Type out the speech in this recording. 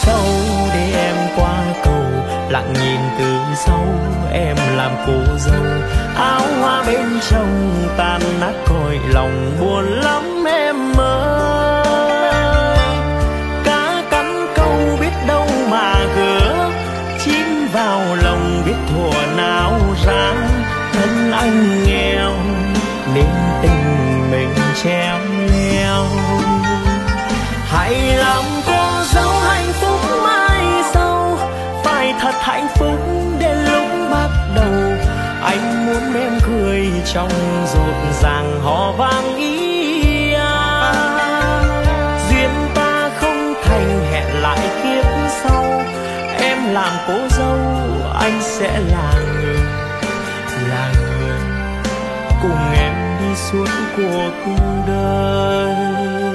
sau để em qua cầu, lặng nhìn từ sau em làm cô dâu. Áo hoa bên trong tan nát cõi lòng, buồn lắm em ơi. Cá cắn câu biết đâu mà gỡ, chim vào lòng biết thuở nào ra. Thân anh nghèo nên tình mình treo leo. Hãy làm cô dâu hạnh phúc mai sau, phải thật hạnh phúc đến lúc bắt đầu. Anh muốn em cười trong rộn ràng hò vang ý à. Duyên ta không thành hẹn lại kiếp sau, em làm cô dâu anh sẽ là người cùng em đi suốt cuộc đời.